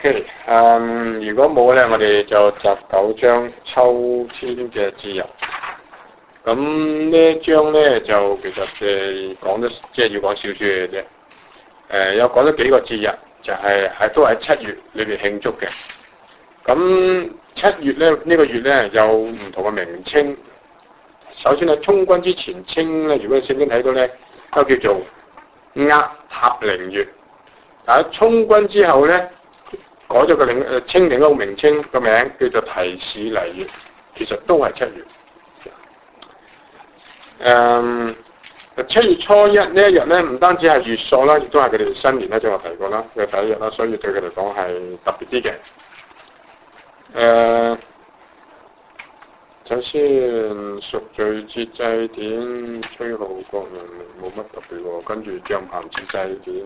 OK，如果冇咧，我哋就集9章秋天嘅自由。咁呢一章咧就其實講得即係要講少少嘢啫。有講咗幾個節日，就都喺7月裏邊慶祝嘅。咁7月咧呢個月咧有唔同嘅名稱。首先係衝軍之前稱咧，如果聖經睇到咧，都叫做押塔寧月。但係衝軍之後咧，改咗個稱另一個名稱個名叫做提士尼月，其實都係7月。7月初一呢一日咧，唔單止係月朔啦，亦都係佢哋新年啦，正話提過啦嘅第一日啦，所以對佢嚟講係特別啲嘅。首先贖罪節祭典、吹號國人冇乜特別喎，跟住帳棚節祭典，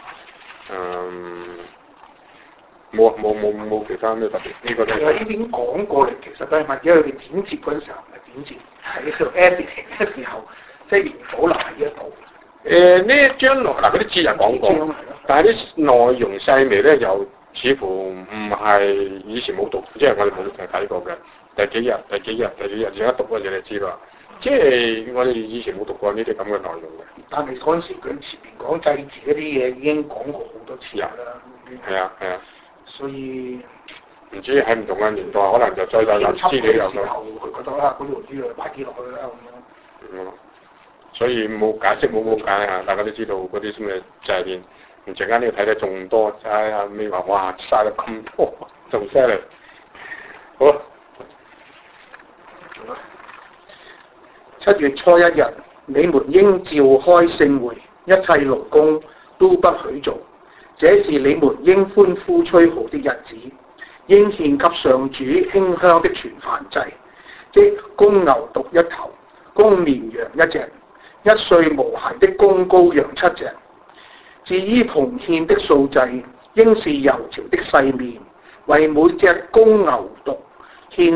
冇其他咩特別。呢個都係。 呢邊講過嚟，其實都係問，因為佢剪接嗰陣時候唔係剪接，喺佢 editing 嘅時候，即係保留喺呢一度。 呢一章嗱嗰啲節日講過，但係啲內容細微咧又似乎唔係以前冇讀，即係我哋冇睇過嘅。第幾日，而家讀嗰陣你知啦。即係我哋以前冇讀過呢啲咁嘅內容嘅。 但係嗰陣時佢前面講祭祀嗰啲嘢已經講過好多次啦。 係啊。 所以唔知喺唔同嘅年代，可能就再有資料有咯。 佢覺得啦，嗰條資料擺啲落去啦咁樣。 所以冇解釋冇解啊！大家都知道嗰啲咁嘅祭典，唔陣間呢度睇得仲多，阿尾話哇嘥得咁多，仲犀利。好。 7月初1日，你們應召開聖會，一切勞工都不許做。這是你們應歡呼吹號的日子，應獻給上主馨香的全燔祭，即公牛犢1頭，公綿羊1隻，1歲無孩的公羔羊7隻。至於同獻的素祭，應是油條的細麵，為每隻公牛犢獻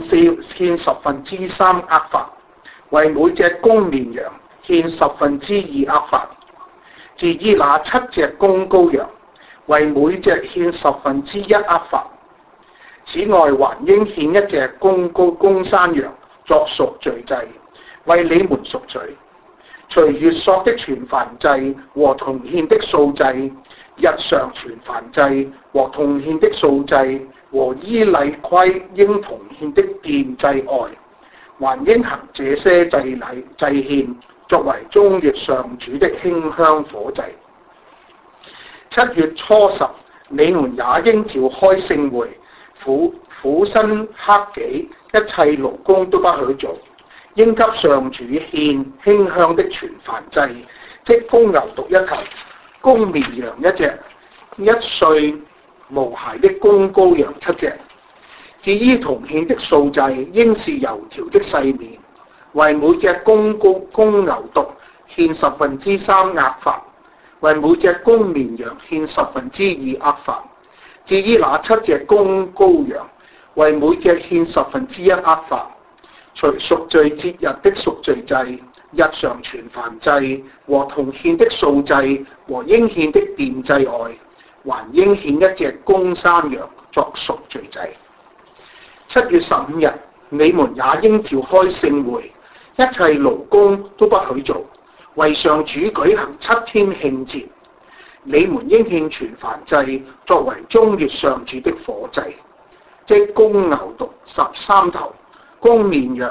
3/10厄法。為每隻公綿羊獻2/10厄法。至於那7隻公羔羊，為每隻獻1/10厄法。此外，還應獻1隻公山羊作贖罪祭，為你們贖罪。除月朔的全燔祭和同獻的素祭、日常全燔祭和同獻的素祭和依例規應同獻的奠祭外，還應行這些祭獻，作為中月上主的馨香火祭。7月初10，你們也應召開聖會，苦辛克己，一切勞工都不許做，應給上主獻馨香的全燔祭，即公牛犢1頭，公綿羊1隻，1歲無孩的公羔羊7隻。至於同獻的素祭，應是油條的細麵，為每隻公牛犢獻3/10厄法，為每隻公綿羊獻2/10厄法。至於那7隻公羔羊，為每隻獻1/10厄法。除贖罪節日的贖罪祭、日常全燔祭和同獻的素祭和應獻的奠祭外，還應獻1隻公山羊作贖罪祭。7月15日，你們也應召開聖會，一切勞工都不許做，為上主舉行7天慶節。你們應獻全燔祭，作為中月上主的火祭，即公牛犢13頭，公綿羊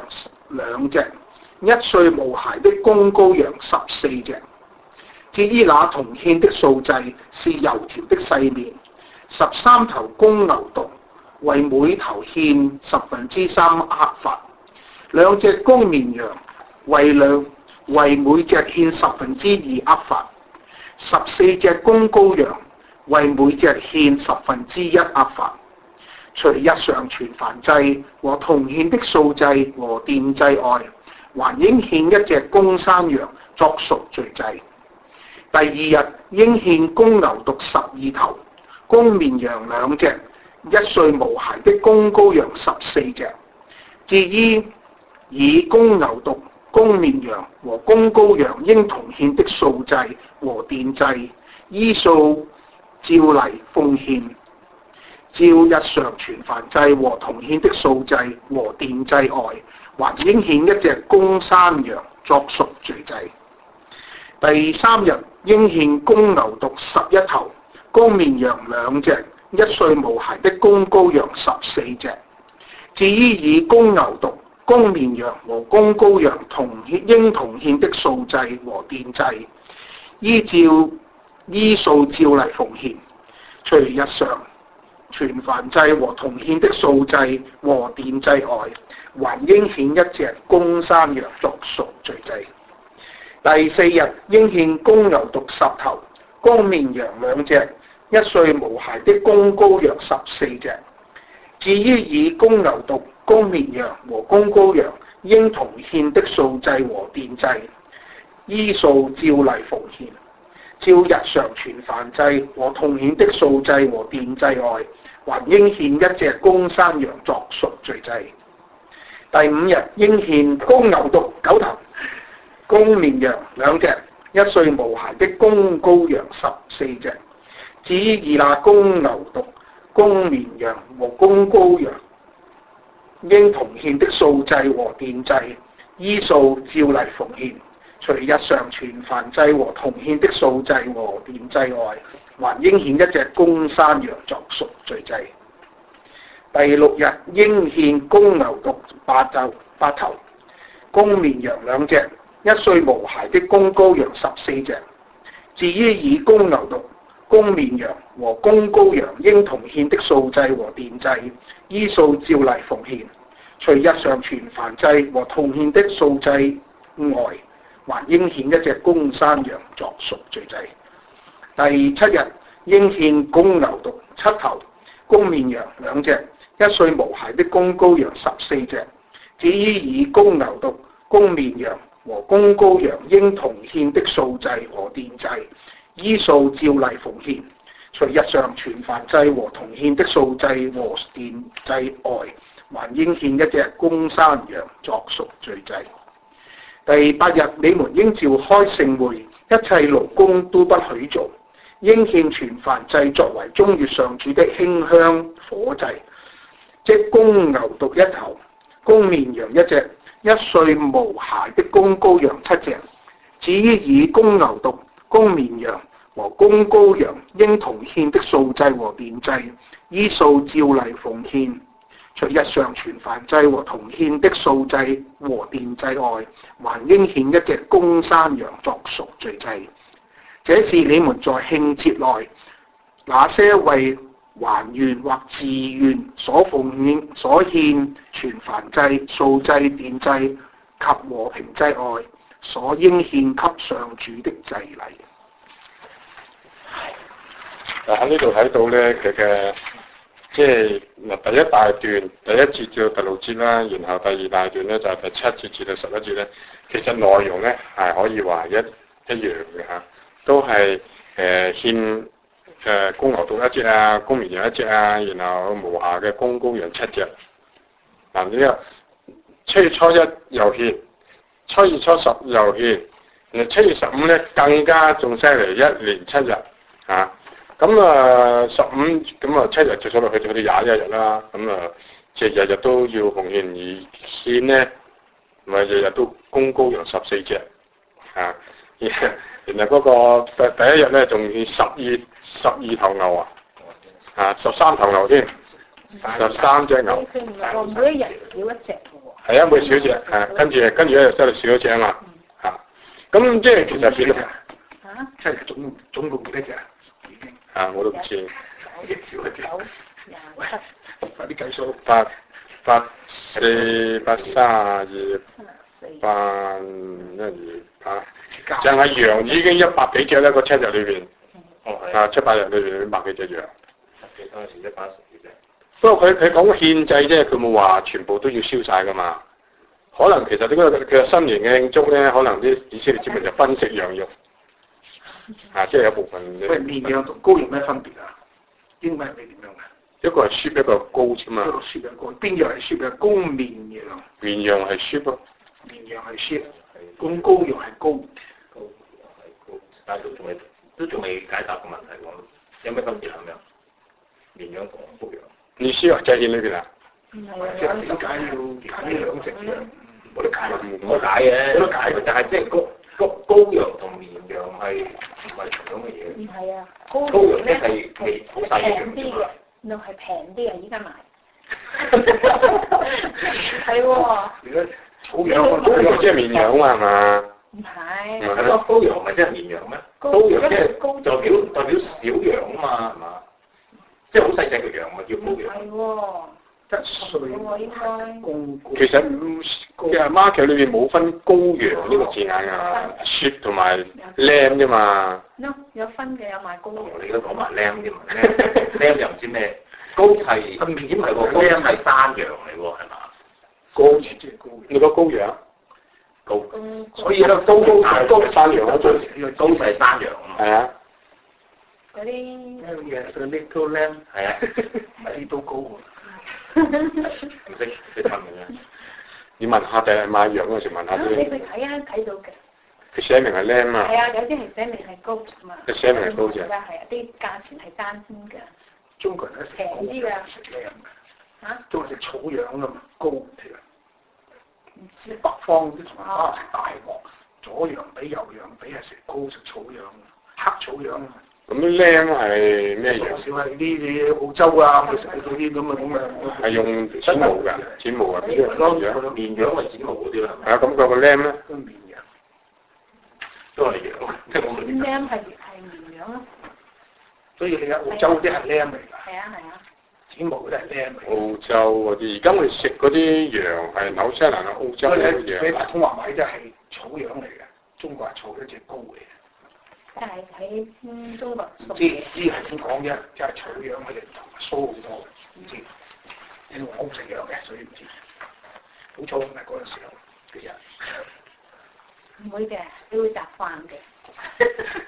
2隻，1歲無孩的公羔羊14隻。至於那同獻的素祭，是油條的細麵，13頭公牛犢，為每頭獻3/10厄法。2隻公綿羊，為每隻獻2/10厄法。14隻公羔羊，為每隻獻1/10厄法。除日常全燔祭和同獻的素祭和奠祭外，還應獻1隻公山羊作贖罪祭。第2日應獻公牛犢12頭，公綿羊2隻，1歲無孩的公羔羊14隻。至於以公牛犢、公綿羊和公羔羊應同獻的素祭和奠祭，依數照例奉獻。 照日常全燔祭和同獻的素祭和奠祭外，還應獻一隻公山羊作贖罪祭。第三日應獻公牛犢11頭，公綿羊2隻，1歲無孩的公羔羊14隻。至於以公牛犢、公綿羊和公羔羊應同獻的素祭和奠祭，依數照例奉獻。除日常全燔祭和同獻的素祭和奠祭外，還應獻一隻公山羊作贖罪祭。第四日應獻公牛犢10頭，公綿羊2隻，1歲無孩的公羔羊14隻。至於以公牛犢、公綿羊和公羔羊應同獻的素祭和奠祭，依數照例奉獻。照日常全燔祭和同獻的素祭和奠祭外，還應獻一隻公山羊作贖罪祭。第5日應獻公牛犢9頭，公綿羊2隻，1歲無孩的公羔羊14隻。至於以那公牛犢、公綿羊和公羔羊應同獻的素祭和奠祭，依數照例奉獻。除日常全燔祭和同獻的素祭和奠祭外，還應獻一隻公山羊作贖罪祭。第6日應獻公牛犢8頭，公綿羊2隻，1歲無孩的公羔羊14隻。至於以公牛犢、公綿羊和公羔羊應同獻的素祭和奠祭，依數照例奉獻。除日常全燔祭和同獻的素祭外，還應獻一隻公山羊作贖罪祭。第7日應獻公牛犢7頭，公綿羊2隻，1歲無孩的公羔羊14隻。至於以公牛犢、公綿羊和公羔羊應同獻的素祭和奠祭，依數照例奉獻。除日常全燔祭和同獻的素祭和奠祭外，還應獻一隻公山羊作贖罪祭。第8日你們應召開盛會，一切勞工都不許做，應獻全燔祭作為中月上主的馨香火祭，即公牛犢1頭，公綿羊1隻，1歲無孩的公羔羊7隻。至於以公牛犢、公綿羊和公羔羊應同獻的素祭和奠祭，依數照例奉獻。除日常全燔祭和同獻的素祭和奠祭外，還應獻一隻公山羊作贖罪祭。這是你們在慶節內那些為還願或自願所獻全燔祭、素祭、奠祭及和平祭外，所應獻給上主的祭禮。 喺呢度睇到咧，佢嘅即係嗱第一大段第1節至到第6節啦，然後第2大段咧就係第7節至到11節咧，其實內容咧係可以話一樣嘅嚇，都係獻公牛犢1隻啊，公綿羊1隻啊，然後無瑕嘅公羔羊7隻。嗱呢個7月初1又獻，7月初10又獻，7月15咧更加仲犀利，1連7日嚇。咁啊15咁啊7日就數落去到21日啦。咁啊即係日日都要奉獻，而獻咧咪日日都公羔羊14隻嚇。然後嗰個第一日咧仲要12頭牛啊，13頭牛添，13隻牛。 我每一日少一隻嘅喎。 係啊，每少一隻啊，跟住一日收到少一隻啊嘛嚇。咁即係其實變嚇，即係總共幾多隻已經？ 啊，我都唔知。 少一隻。快啲計數。 8、4、8、32、8、1、2、8，淨係羊已經100幾隻啦，個7日裏邊。啊，7、8日裏邊100幾隻羊。不過佢講獻祭啫，佢冇話全部都要燒晒噶嘛。可能其實呢個佢新年嘅慶祝咧，可能啲以色列子民就分食羊肉。即係有部分。 喂，綿羊同羔羊咩分別啊？英文係點樣嘅？ 一個係 sheep， 一個係羔啫嘛。 一個 sheep 一個，邊樣係 sheep 啊？公綿羊。 綿羊係 sheep 咯。 綿羊係 sheep， 咁羔羊係羔。 但係都仲未解答個問題喎，有咩分別係咪啊？ 綿羊同羔羊。 你需要在裏邊啊？ 唔係即係點解要揀呢兩隻羊？冇得解， 冇得解嘅， 冇得解。 但係即係羔羊同綿羊係唔係同樣嘅嘢？ 唔係啊， 羔羊咧係好細嘅平啲嘅羊， no 係平啲嘅，依家買。係喎。 如果草羊羔羊即係綿羊啊嘛？ 唔係。 係咯，羔羊唔係即係綿羊咩？羔羊即係代表小羊啊嘛，係嘛？即係好細隻嘅羊咪叫羔羊。 係喎。 1歲喎應該。 公其實market 裏邊冇分羔羊呢個字眼啊 ，sheep 同埋 lamb 啫嘛。 no 有分嘅，有賣羔羊。 你而家講埋 lamb 啫嘛 ，lamb 又唔知咩，羔係點係喎？羔係山羊嚟喎，係嘛？ 羔即係羔羊。 你講羔羊？ 羔， 所以咧，羔係山羊啊，最羔就係山羊啊嘛。 係啊。 嗰啲。 嘅 the little lamb 係啊， 咪都高喎。 唔識分嘅啫。 你問下第日買羊嗰時問下你啲， 去睇啊，睇到嘅。 佢寫明係 lamb 啊。 係啊，有啲係寫明係高嘛。 佢寫明係高啫。 係啊，啲價錢係爭嘅。 中國人咧食平啲㗎。 食 lamb 嘅。 嚇？ 中國食草羊㗎嘛，羔嚟嘅。 唔知。 北方啲同胞食大鑊，左羊比右羊比係食羔食草羊，黑草羊啊。 咁 lamb 係咩羊？ 少係啲澳洲啊，佢食嗰啲咁啊。 係用剪毛㗎，剪毛啊，邊啲羊？ 綿羊咪剪毛嗰啲啦。 係啊，咁個 lamb 咧？ 都綿羊， 都係羊，即係我明。 lamb 係綿羊咯。 所以你喺澳洲嗰啲係 lamb 嚟㗎。 係啊係啊。 剪毛嗰啲係 lamb 嚟。 澳洲嗰啲，而家我哋食嗰啲羊係紐西蘭啊、澳洲嗰啲你羊。 大通華買啲係草羊嚟嘅，中國係草一隻羔嚟嘅。 但係喺中國熟知係點講啫？即係草羊嗰隻酥好多，唔知。因為我好食羊嘅，所以唔知。好粗嘅嗰陣時候嘅人。 唔會嘅，你會習慣嘅。